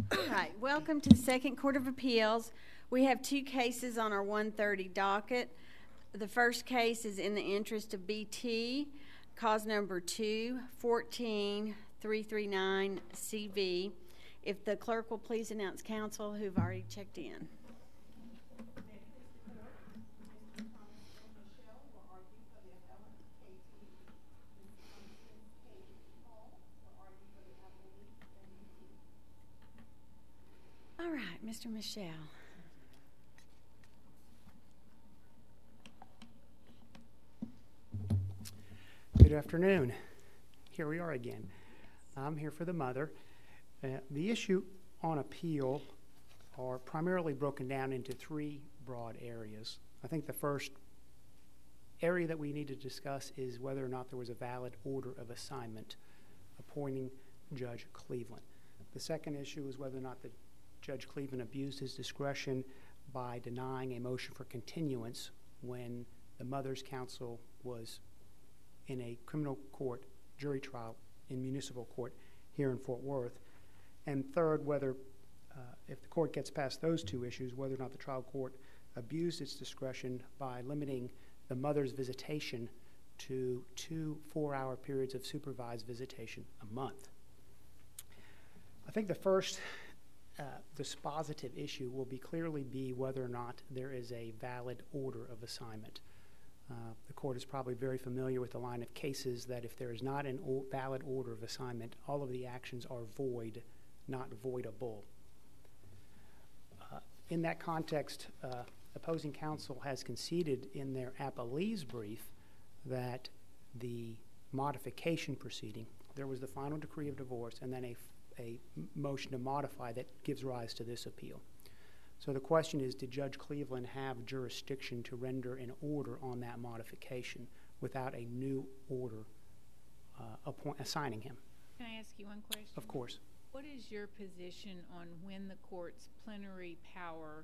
All right, welcome to the Second Court of Appeals. We have two cases on our 1:30 docket. The first case is in the interest of BT, cause number 2-14-339-CV. If the clerk will please announce counsel who've already checked in. All right, Mr. Michelle. Good afternoon. Here we are again. I'm here for the mother. The issue on appeal are primarily broken down into three broad areas. I think the first area that we need to discuss is whether or not there was a valid order of assignment appointing Judge Cleveland. The second issue is whether or not Judge Cleveland abused his discretion by denying a motion for continuance when the mother's counsel was in a criminal court jury trial in municipal court here in Fort Worth. And third, whether, if the court gets past those two issues, whether or not the trial court abused its discretion by limiting the mother's visitation to 2 4-hour periods of supervised visitation a month. I think the first dispositive issue will clearly be whether or not there is a valid order of assignment. The court is probably very familiar with the line of cases that if there is not a valid order of assignment, all of the actions are void, not voidable. In that context, opposing counsel has conceded in their appellee's brief that the modification proceeding, there was the final decree of divorce and then a motion to modify that gives rise to this appeal. So the question is, did Judge Cleveland have jurisdiction to render an order on that modification without a new order assigning him? Can I ask you one question? Of course. What is your position on when the court's plenary power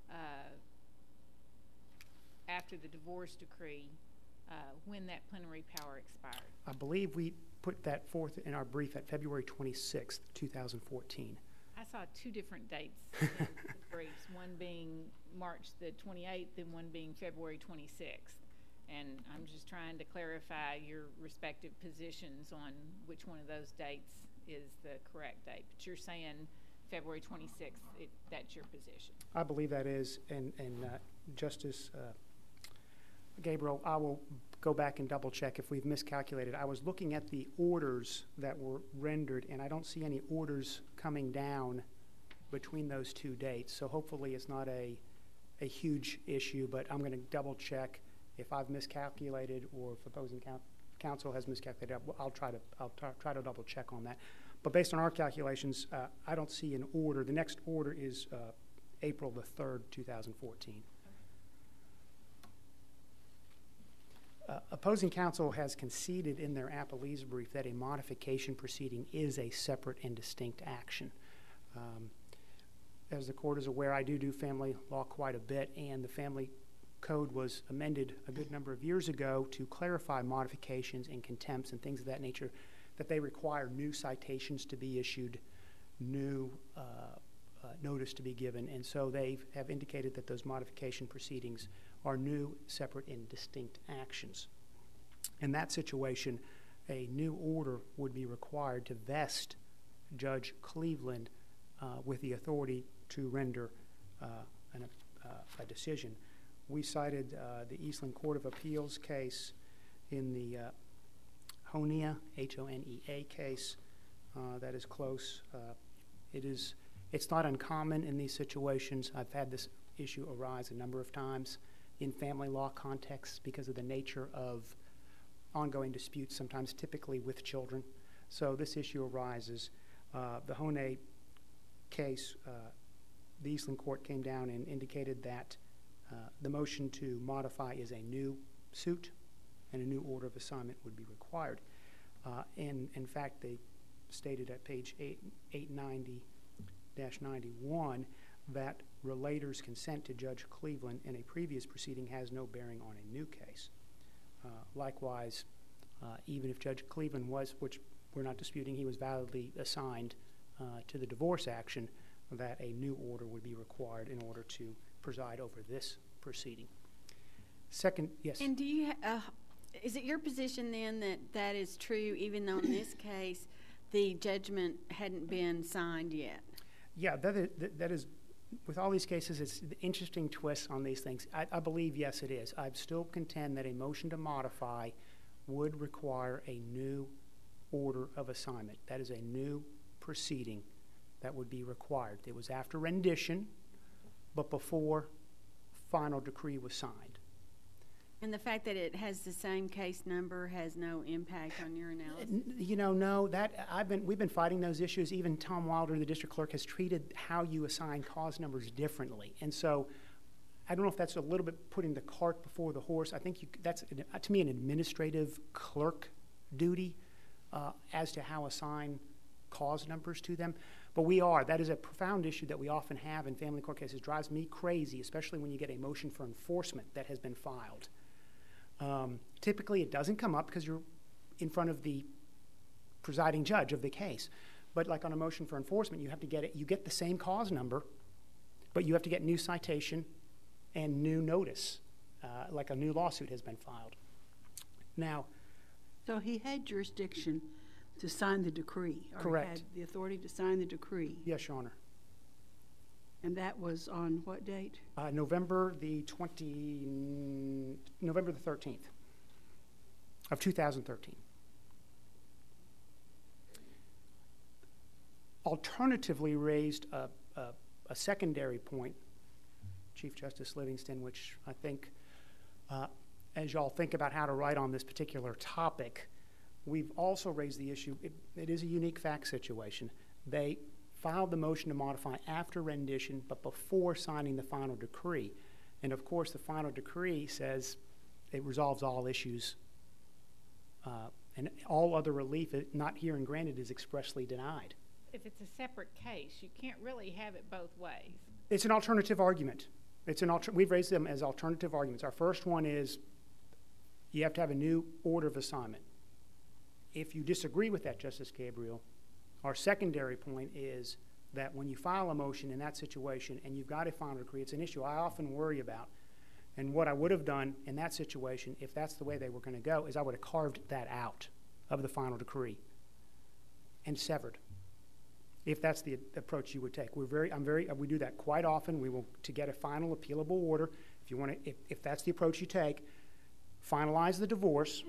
after the divorce decree, when that plenary power expired? I believe we put that forth in our brief at February 26th, 2014. I saw two different dates in the briefs, one being March the 28th and one being February 26th. And I'm just trying to clarify your respective positions on which one of those dates is the correct date. But you're saying February 26th, that's your position. I believe that is, and Justice Gabriel, I will go back and double check if we've miscalculated. I was looking at the orders that were rendered, and I don't see any orders coming down between those two dates. So hopefully it's not a huge issue, but I'm going to double check if I've miscalculated or if opposing counsel has miscalculated. I'll try to double check on that. But based on our calculations, I don't see an order. The next order is April the 3rd, 2014. Opposing counsel has conceded in their appellee's brief that a modification proceeding is a separate and distinct action. As the court is aware, I do family law quite a bit, and the family code was amended a good number of years ago to clarify modifications and contempts and things of that nature, that they require new citations to be issued, new notice to be given, and so they have indicated that those modification proceedings are new, separate, and distinct actions. In that situation, a new order would be required to vest Judge Cleveland with the authority to render a decision. We cited the Eastland Court of Appeals case in the Honea, H-O-N-E-A case. That is close. It's not uncommon in these situations. I've had this issue arise a number of times in family law contexts because of the nature of ongoing disputes, sometimes typically with children. So this issue arises. The Honea case, the Eastland Court came down and indicated that the motion to modify is a new suit and a new order of assignment would be required. In fact, they stated at page 890-91 that relator's consent to Judge Cleveland in a previous proceeding has no bearing on a new case. Likewise, even if Judge Cleveland was, which we're not disputing, he was validly assigned to the divorce action, that a new order would be required in order to preside over this proceeding. Second, yes. And do you, is it your position then that that is true even though in this case the judgment hadn't been signed yet? Yeah, that is, with all these cases, it's the interesting twists on these things. I believe, yes, it is. I still contend that a motion to modify would require a new order of assignment. That is a new proceeding that would be required. It was after rendition, but before final decree was signed. And the fact that it has the same case number has no impact on your analysis? You know, no. We've been fighting those issues. Even Tom Wilder, the district clerk, has treated how you assign cause numbers differently. And so, I don't know if that's a little bit putting the cart before the horse. I think that's to me an administrative clerk duty as to how assign cause numbers to them. But that is a profound issue that we often have in family court cases. It drives me crazy, especially when you get a motion for enforcement that has been filed. Typically, it doesn't come up because you're in front of the presiding judge of the case. But like on a motion for enforcement, you have to get it. You get the same cause number, but you have to get new citation and new notice, like a new lawsuit has been filed. Now, so he had jurisdiction to sign the decree. Or correct. Had the authority to sign the decree. Yes, Your Honor. And that was on what date? November the 13th of 2013. Alternatively raised a secondary point, Chief Justice Livingston, which I think, as y'all think about how to write on this particular topic, we've also raised the issue, it is a unique fact situation. They filed the motion to modify after rendition, but before signing the final decree. And of course, the final decree says it resolves all issues, and all other relief not herein granted is expressly denied. If it's a separate case, you can't really have it both ways. It's an alternative argument. We've raised them as alternative arguments. Our first one is you have to have a new order of assignment. If you disagree with that, Justice Gabriel, our secondary point is that when you file a motion in that situation and you've got a final decree, it's an issue I often worry about. And what I would have done in that situation, if that's the way they were going to go, is I would have carved that out of the final decree and severed, if that's the approach you would take. We do that quite often. We will, to get a final appealable order, if you want to, if that's the approach you take, finalize the divorce,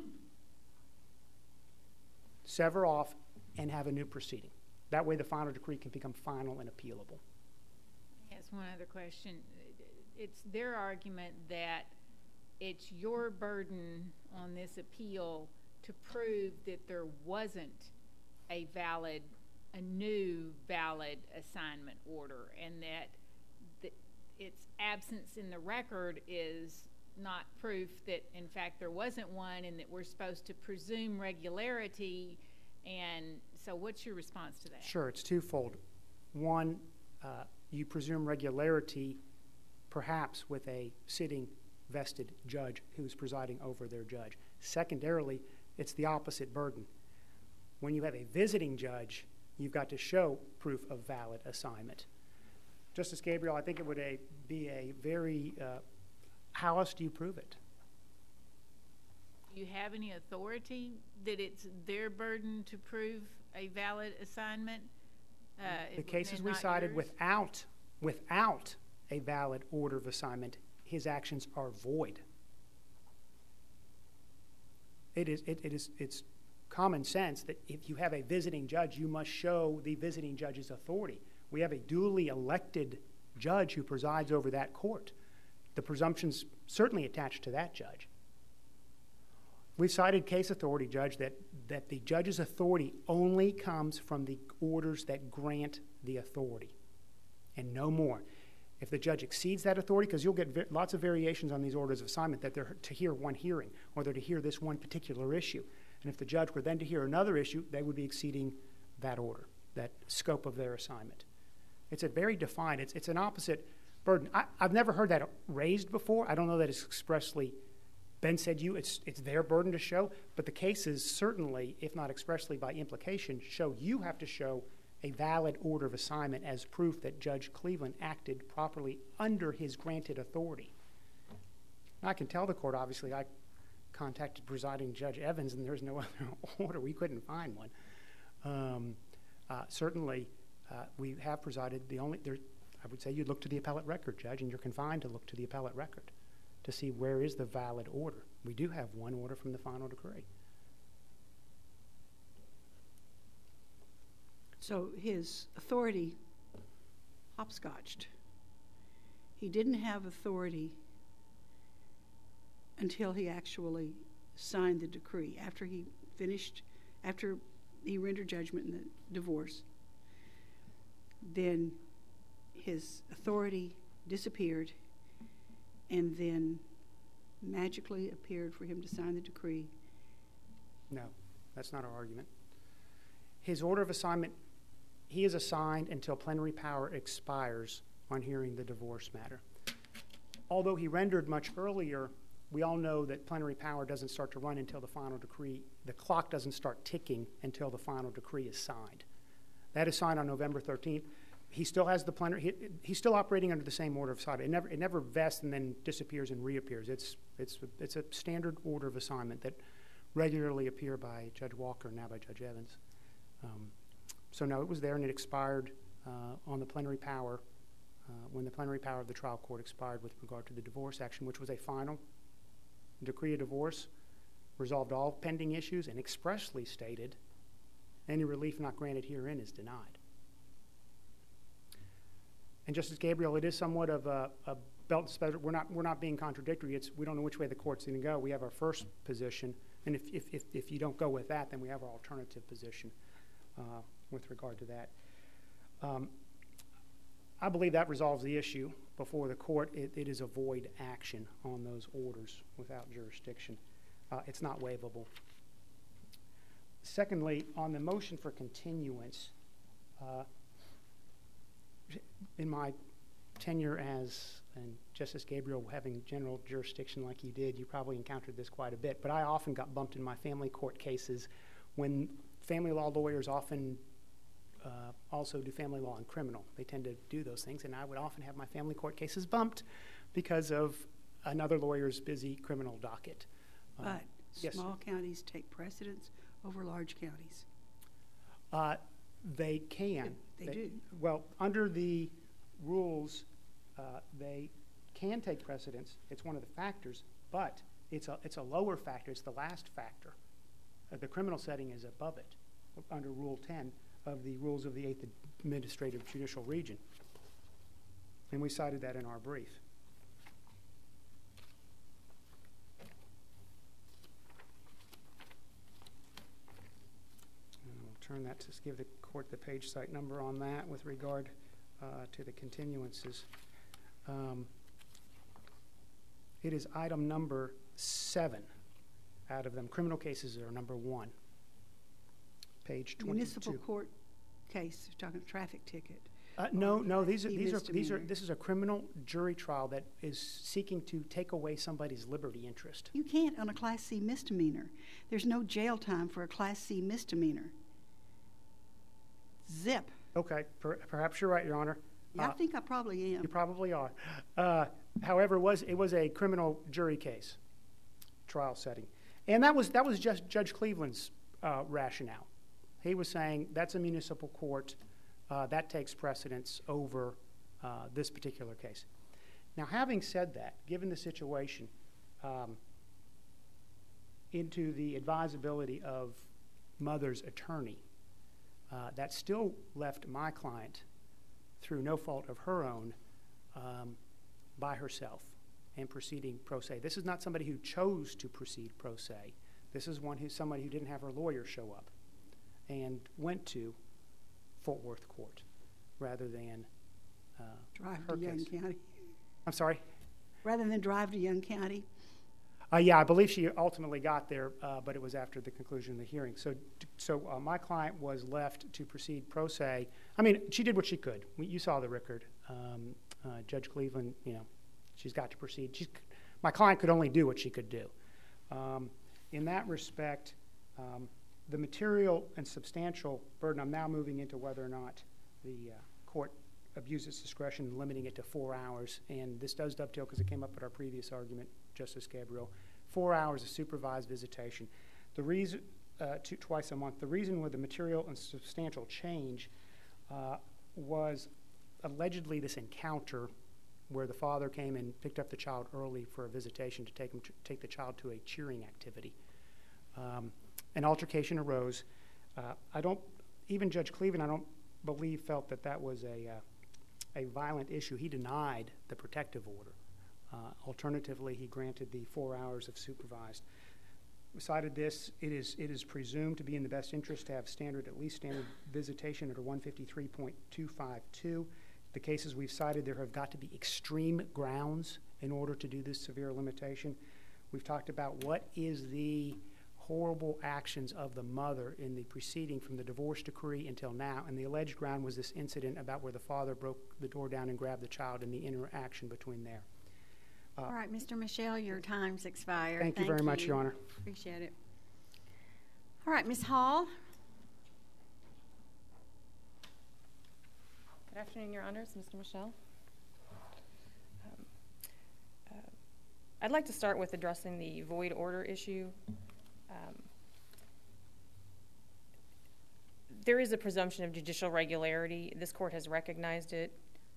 sever off, and have a new proceeding. That way the final decree can become final and appealable. Yes, one other question. It's their argument that it's your burden on this appeal to prove that there wasn't a new valid assignment order, and that its absence in the record is not proof that in fact there wasn't one, and that we're supposed to presume regularity. And so what's your response to that? Sure, it's twofold. One, you presume regularity perhaps with a sitting vested judge who's presiding over their judge. Secondarily, it's the opposite burden. When you have a visiting judge, you've got to show proof of valid assignment. Justice Gabriel, I think it would be a very, how else do you prove it? Do you have any authority that it's their burden to prove a valid assignment? The cases we cited without a valid order of assignment, his actions are void. It's common sense that if you have a visiting judge, you must show the visiting judge's authority. We have a duly elected judge who presides over that court. The presumption's certainly attached to that judge. We've cited case authority, Judge, that the judge's authority only comes from the orders that grant the authority, and no more. If the judge exceeds that authority, because you'll get lots of variations on these orders of assignment, that they're to hear one hearing, or they're to hear this one particular issue. And if the judge were then to hear another issue, they would be exceeding that order, that scope of their assignment. It's a very defined, it's an opposite burden. I've never heard that raised before. I don't know that it's expressly been said it's their burden to show, but the cases certainly, if not expressly by implication, show you have to show a valid order of assignment as proof that Judge Cleveland acted properly under his granted authority. I can tell the court, obviously, I contacted presiding Judge Evans, and there's no other order. We couldn't find one. Certainly, we have presided. I would say you'd look to the appellate record, Judge, and you're confined to look to the appellate record to see where is the valid order. We do have one order from the final decree. So his authority hopscotched. He didn't have authority until he actually signed the decree. After he rendered judgment in the divorce, then his authority disappeared and then magically appeared for him to sign the decree. No, that's not our argument. His order of assignment, he is assigned until plenary power expires on hearing the divorce matter. Although he rendered much earlier, we all know that plenary power doesn't start to run until the final decree. The clock doesn't start ticking until the final decree is signed. That is signed on November 13th. He still has the plenary. He's still operating under the same order of assignment. It never vests and then disappears and reappears. It's a standard order of assignment that regularly appear by Judge Walker, now by Judge Evans. So no, it was there and it expired on the plenary power when the plenary power of the trial court expired with regard to the divorce action, which was a final decree of divorce, resolved all pending issues, and expressly stated any relief not granted herein is denied. And Justice Gabriel, it is somewhat of a belt and suspenders. We're not being contradictory. We don't know which way the court's going to go. We have our first position, and if you don't go with that, then we have our alternative position with regard to that. I believe that resolves the issue before the court. It is a void action on those orders without jurisdiction. It's not waivable. Secondly, on the motion for continuance, in my tenure and Justice Gabriel having general jurisdiction like you did, you probably encountered this quite a bit, but I often got bumped in my family court cases when family law lawyers often also do family law and criminal. They tend to do those things, and I would often have my family court cases bumped because of another lawyer's busy criminal docket. But yes, small counties take precedence over large counties. They can. They do. Well, under the rules, they can take precedence. It's one of the factors, but it's a lower factor. It's the last factor. The criminal setting is above it under Rule 10 of the rules of the 8th Administrative Judicial Region. And we cited that in our brief. And we'll turn that to give the court the page site number on that with regard to the continuances. It is item number 7 out of them. Criminal cases are number 1. Page 22. Municipal court case, you're talking a traffic ticket. No. This misdemeanor. is a criminal jury trial that is seeking to take away somebody's liberty interest. You can't on a Class C misdemeanor. There's no jail time for a Class C misdemeanor. Zip. Okay, perhaps you're right, Your Honor. Yeah, I think I probably am. You probably are. However, it was a criminal jury case, trial setting, and that was just Judge Cleveland's rationale. He was saying that's a municipal court that takes precedence over this particular case. Now, having said that, given the situation, into the advisability of mother's attorney, that still left my client, through no fault of her own, by herself and proceeding pro se. This is not somebody who chose to proceed pro se. This is somebody who didn't have her lawyer show up and went to Fort Worth Court rather than drive her to Young case. County. I'm sorry? Rather than drive to Young County. Yeah, I believe she ultimately got there, but it was after the conclusion of the hearing. So my client was left to proceed pro se. I mean, she did what she could. You saw the record. Judge Cleveland, she's got to proceed. My client could only do what she could do. In that respect, the material and substantial burden, I'm now moving into whether or not the court abused its discretion in limiting it to 4 hours. And this does dovetail because it came up at our previous argument, Justice Gabriel. 4 hours of supervised visitation. The reason, twice a month. The reason with the material and substantial change was allegedly this encounter where the father came and picked up the child early for a visitation to take the child to a cheering activity. An altercation arose. Even Judge Cleveland, I don't believe, felt that that was a violent issue. He denied the protective order. Alternatively, he granted the 4 hours of supervised. Cited this, it is presumed to be in the best interest to have at least standard visitation under 153.252. The cases we've cited, there have got to be extreme grounds in order to do this severe limitation. We've talked about what is the horrible actions of the mother in the proceeding from the divorce decree until now, and the alleged ground was this incident about where the father broke the door down and grabbed the child and the interaction between there. All right, Mr. Michelle, your time's expired. Thank you very much, Your Honor. Appreciate it. All right, Ms. Hall. Good afternoon, Your Honors, Mr. Michelle. I'd like to start with addressing the void order issue. There is a presumption of judicial regularity. This court has recognized it.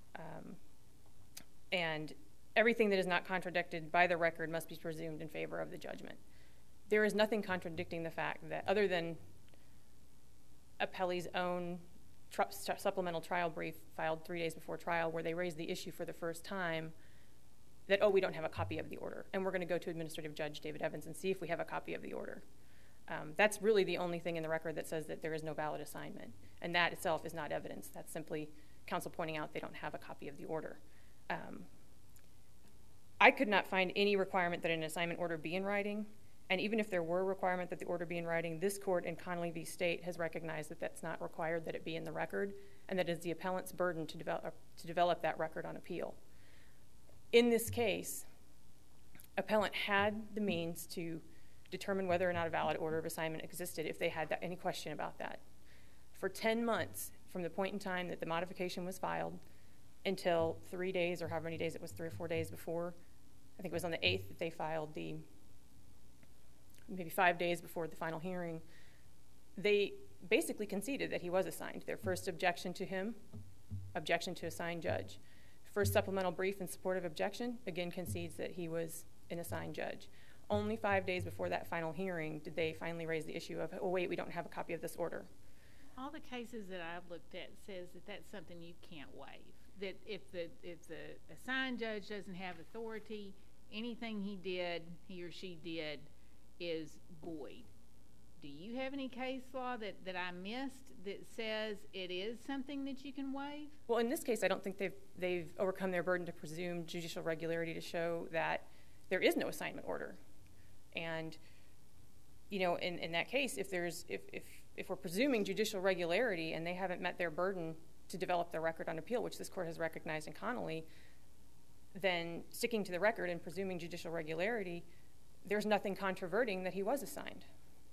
And everything that is not contradicted by the record must be presumed in favor of the judgment. There is nothing contradicting the fact that, other than Appellee's own supplemental trial brief filed 3 days before trial where they raised the issue for the first time, that, oh, we don't have a copy of the order, and we're going to go to Administrative Judge David Evans and see if we have a copy of the order. That's really the only thing in the record that says that there is no valid assignment, and that itself is not evidence. That's simply counsel pointing out they don't have a copy of the order. I could not find any requirement that an assignment order be in writing, and even if there were a requirement that the order be in writing, this court in Connolly v. State has recognized that that's not required that it be in the record, and that it is the appellant's burden to develop that record on appeal. In this case, appellant had the means to determine whether or not a valid order of assignment existed if they had any question about that. For 10 months from the point in time that the modification was filed until 3 days, or however many days it was, 3 or 4 days before, I think it was on the 8th that they filed maybe 5 days before the final hearing, they basically conceded that he was assigned. Their first objection to him, objection to assigned judge. First supplemental brief in support of objection, again concedes that he was an assigned judge. Only 5 days before that final hearing did they finally raise the issue of, oh wait, we don't have a copy of this order. All the cases that I've looked at says that that's something you can't waive. That if the assigned judge doesn't have authority, anything he or she did, is void. Do you have any case law that I missed that says it is something that you can waive? Well, in this case, I don't think they've overcome their burden to presume judicial regularity to show that there is no assignment order. And, you know, in that case, if we're presuming judicial regularity and they haven't met their burden to develop their record on appeal, which this court has recognized in Connolly, then sticking to the record and presuming judicial regularity, there's nothing controverting that he was assigned.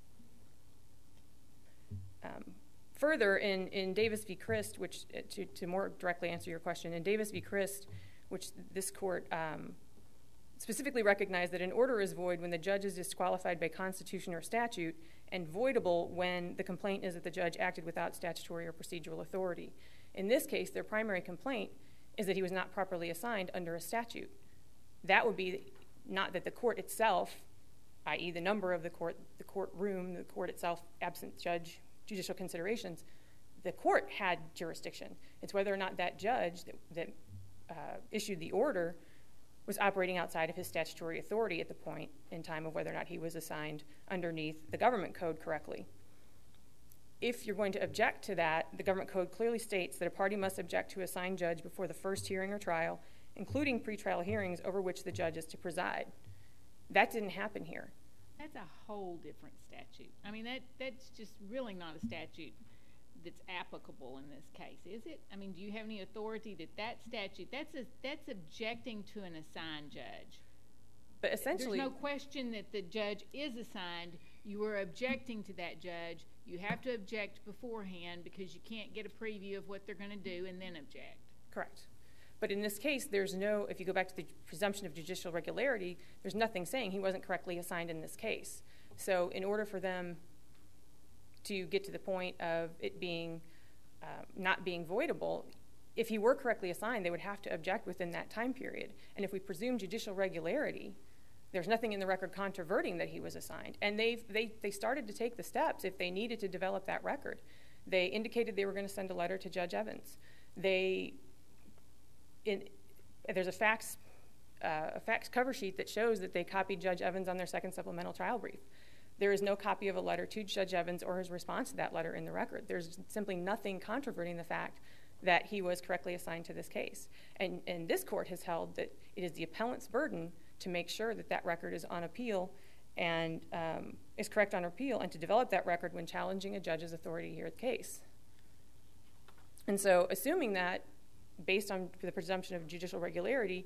Further, in Davis v. Christ, which to more directly answer your question, in Davis v. Christ, which this court specifically recognized that an order is void when the judge is disqualified by constitution or statute, and voidable when the complaint is that the judge acted without statutory or procedural authority. In this case, their primary complaint is that he was not properly assigned under a statute. That would be not that the court itself, i.e. the number of the courtroom, the court itself, absent judge, judicial considerations, the court had jurisdiction. It's whether or not that judge that issued the order was operating outside of his statutory authority at the point in time of whether or not he was assigned underneath the government code correctly. If you're going to object to that, the government code clearly states that a party must object to assigned judge before the first hearing or trial, including pretrial hearings over which the judge is to preside. That didn't happen here. That's a whole different statute. I mean, that's just really not a statute that's applicable in this case, is it? I mean, do you have any authority that statute, that's objecting to an assigned judge? But essentially, there's no question that the judge is assigned. You are objecting to that judge. You have to object beforehand because you can't get a preview of what they're going to do and then object. Correct. But in this case, there's no, if you go back to the presumption of judicial regularity, there's nothing saying he wasn't correctly assigned in this case. So in order for them to get to the point of it being not being voidable, if he were correctly assigned, they would have to object within that time period. And if we presume judicial regularity, there's nothing in the record controverting that he was assigned. And they started to take the steps if they needed to develop that record. They indicated they were going to send a letter to Judge Evans. There's a fax cover sheet that shows that they copied Judge Evans on their second supplemental trial brief. There is no copy of a letter to Judge Evans or his response to that letter in the record. There's simply nothing controverting the fact that he was correctly assigned to this case. And this court has held that it is the appellant's burden to make sure that that record is on appeal and is correct on appeal, and to develop that record when challenging a judge's authority to hear the case. And so assuming that, based on the presumption of judicial regularity,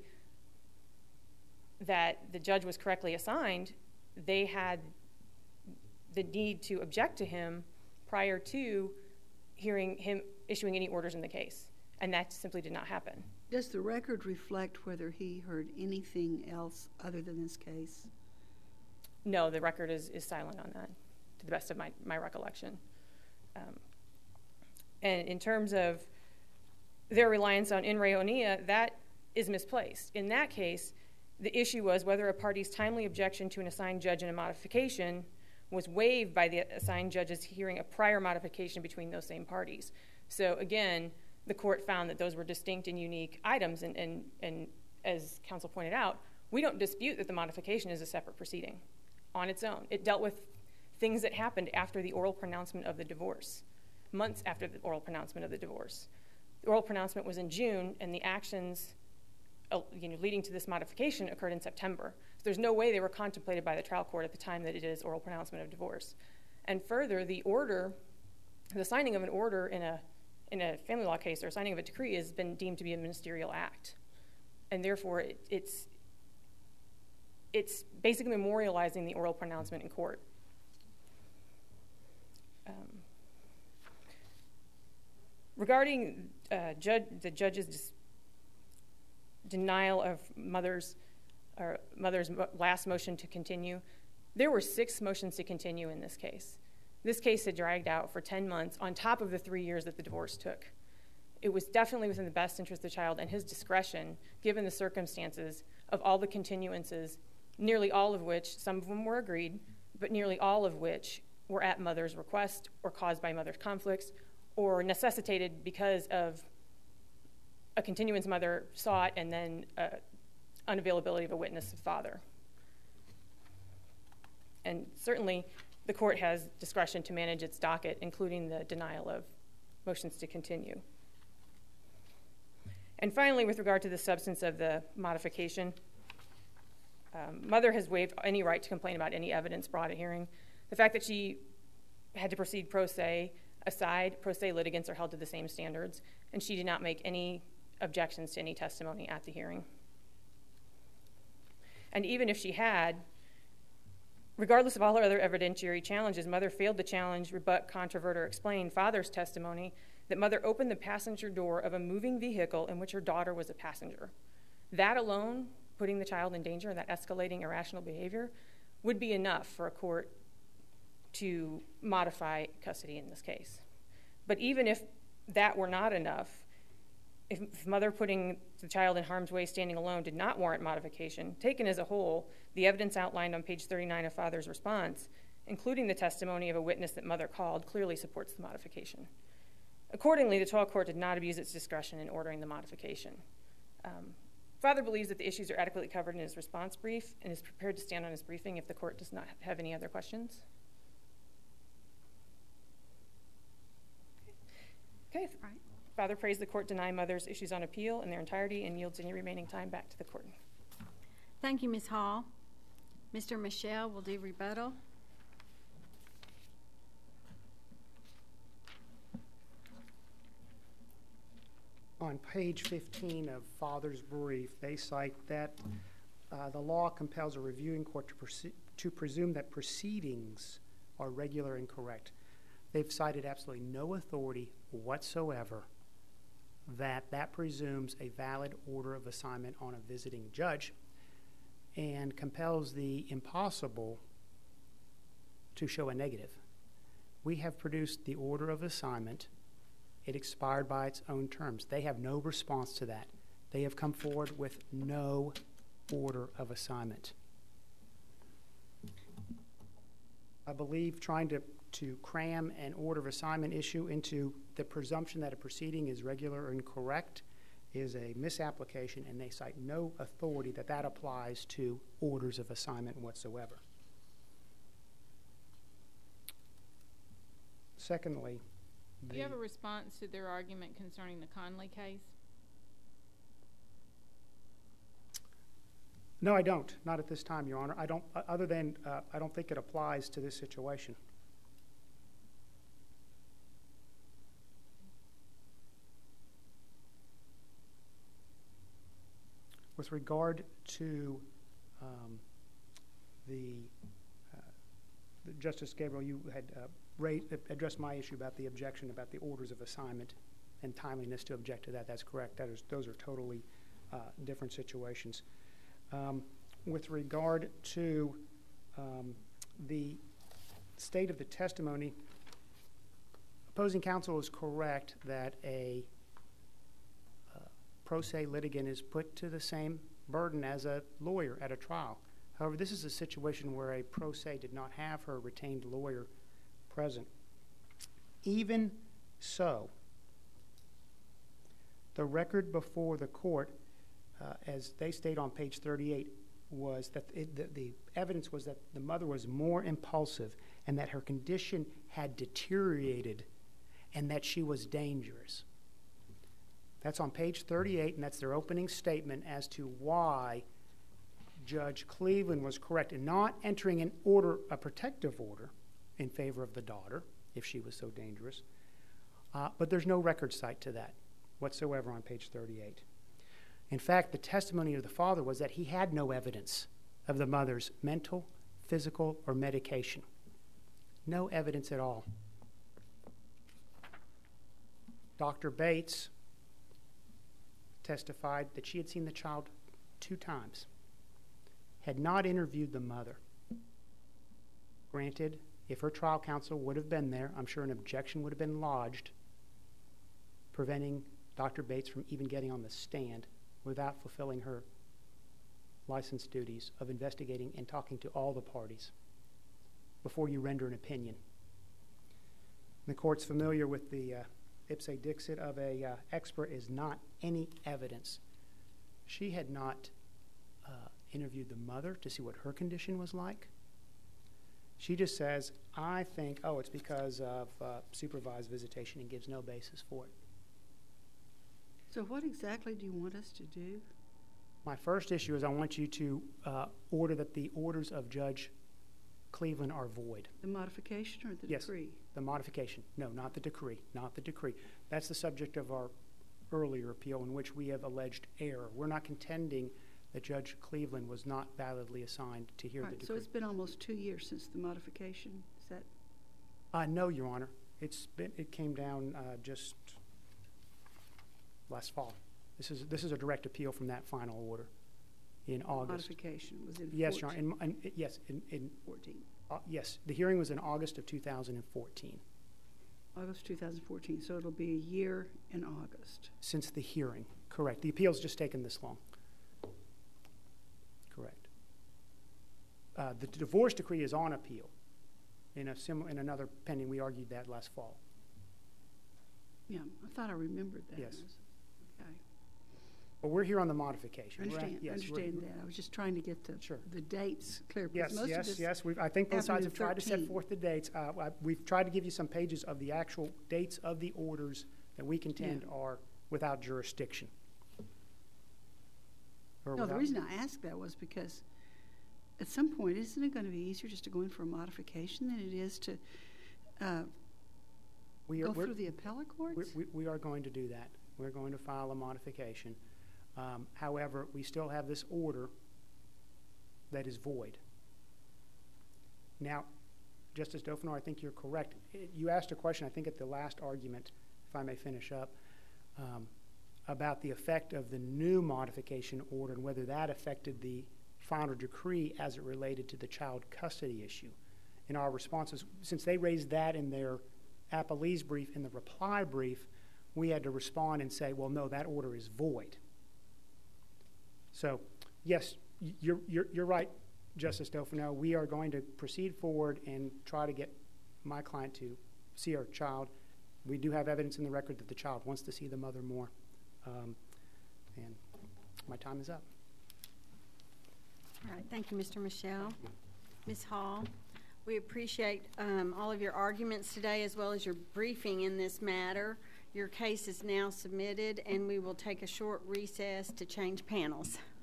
that the judge was correctly assigned, they had the need to object to him prior to hearing him issuing any orders in the case. And that simply did not happen. Does the record reflect whether he heard anything else other than this case? No, the record is silent on that, to the best of my recollection. And in terms of their reliance on in re onea, that is misplaced. In that case, the issue was whether a party's timely objection to an assigned judge in a modification was waived by the assigned judge's hearing a prior modification between those same parties. So again, the court found that those were distinct and unique items, and as counsel pointed out, we don't dispute that the modification is a separate proceeding on its own. It dealt with things that happened after the oral pronouncement of the divorce, months after the oral pronouncement of the divorce. The oral pronouncement was in June, and the actions leading to this modification occurred in September. So there's no way they were contemplated by the trial court at the time that it is oral pronouncement of divorce. And further, the signing of an order in a family law case or signing of a decree has been deemed to be a ministerial act. And therefore, it's basically memorializing the oral pronouncement in court. Regarding the judge's denial of mother's last motion to continue, there were 6 motions to continue in this case. This case had dragged out for 10 months on top of the 3 years that the divorce took. It was definitely within the best interest of the child and his discretion, given the circumstances of all the continuances, nearly all of which, some of them were agreed, but nearly all of which were at mother's request or caused by mother's conflicts or necessitated because of a continuance mother sought and then unavailability of a witness of father. And certainly the court has discretion to manage its docket, including the denial of motions to continue. And finally, with regard to the substance of the modification, mother has waived any right to complain about any evidence brought at hearing. The fact that she had to proceed pro se aside, pro se litigants are held to the same standards, and she did not make any objections to any testimony at the hearing. And even if she had, regardless of all her other evidentiary challenges, mother failed to challenge, rebut, controvert, or explain father's testimony that mother opened the passenger door of a moving vehicle in which her daughter was a passenger. That alone, putting the child in danger, that escalating irrational behavior, would be enough for a court to modify custody in this case. But even if that were not enough, if mother putting the child in harm's way standing alone did not warrant modification, taken as a whole, the evidence outlined on page 39 of father's response, including the testimony of a witness that mother called, clearly supports the modification. Accordingly, the trial court did not abuse its discretion in ordering the modification. Father believes that the issues are adequately covered in his response brief and is prepared to stand on his briefing if the court does not have any other questions. Okay. Right. Father prays the court deny mother's issues on appeal in their entirety and yields any remaining time back to the court. Thank you, Ms. Hall. Mr. Michelle will do rebuttal. On page 15 of Father's brief, they cite that the law compels a reviewing court to presume that proceedings are regular and correct. They've cited absolutely no authority whatsoever that presumes a valid order of assignment on a visiting judge and compels the impossible to show a negative. We have produced the order of assignment. It expired by its own terms. They have no response to that. They have come forward with no order of assignment. I believe trying to cram an order of assignment issue into the presumption that a proceeding is regular and correct is a misapplication, and they cite no authority that applies to orders of assignment whatsoever. Secondly, Do you have a response to their argument concerning the Conley case? No, I don't. Not at this time, Your Honor. I don't. Other than I don't think it applies to this situation. With regard to Justice Gabriel, you had addressed my issue about the objection about the orders of assignment and timeliness to object to that. That's correct. Those are totally different situations. With regard to the state of the testimony, opposing counsel is correct that a pro se litigant is put to the same burden as a lawyer at a trial. However, this is a situation where a pro se did not have her retained lawyer present. Even so, the record before the court, as they state on page 38, was that the evidence was that the mother was more impulsive and that her condition had deteriorated and that she was dangerous. That's on page 38, and that's their opening statement as to why Judge Cleveland was correct in not entering an order, a protective order, in favor of the daughter, if she was so dangerous. But there's no record cite to that whatsoever on page 38. In fact, the testimony of the father was that he had no evidence of the mother's mental, physical, or medication. No evidence at all. Dr. Bates testified that she had seen the child 2 times, had not interviewed the mother. Granted, if her trial counsel would have been there, I'm sure an objection would have been lodged, preventing Dr. Bates from even getting on the stand without fulfilling her license duties of investigating and talking to all the parties before you render an opinion. The court's familiar with the ipse dixit of a expert is not any evidence. She had not interviewed the mother to see what her condition was like. She just says, I think, it's because of supervised visitation, and gives no basis for it. So what exactly do you want us to do? My first issue is I want you to order that the orders of Judge Cleveland are void. The modification or the Yes, decree? the modification. No, not the decree. Not the decree. That's the subject of our earlier appeal in which we have alleged error. We're not contending that Judge Cleveland was not validly assigned to hear the Right, decree. so it's been almost 2 years since the modification. Is that? No, Your Honor. It came down just last fall. This is a direct appeal from that final order in August. Modification was in Yes, Your Honor. 14. Yes, the hearing was in August of 2014. August 2014, so it'll be a year in August. Since the hearing, correct. The appeal's just taken this long. Correct. The divorce decree is on appeal. In another pending, we argued that last fall. Yeah, I thought I remembered that. Yes. Okay. But we're here on the modification. I understand, Yes, I understand that. I was just trying to get Sure. the dates clear. because most of Yes. this I think both happened sides in have tried to set 13. forth the dates. We've tried to give you some pages of the actual dates of the orders that we contend Yeah. are without jurisdiction. Or No, the without- reason I asked that was because at some point, isn't it going to be easier just to go in for a modification than it is to we are, go we're- through the appellate courts? we are going to do that. We're going to file a modification. However, we still have this order that is void. Now, Justice Dauphinor, I think you're correct. You asked a question, I think, at the last argument, if I may finish up, about the effect of the new modification order and whether that affected the final decree as it related to the child custody issue. In our responses, since they raised that in their appellee's brief, in the reply brief, we had to respond and say, well, no, that order is void. So, yes, you're right, Justice Dauphinor. We are going to proceed forward and try to get my client to see our child. We do have evidence in the record that the child wants to see the mother more. And my time is up. All right, thank you, Mr. Michelle. Ms. Hall, we appreciate all of your arguments today as well as your briefing in this matter. Your case is now submitted, and we will take a short recess to change panels.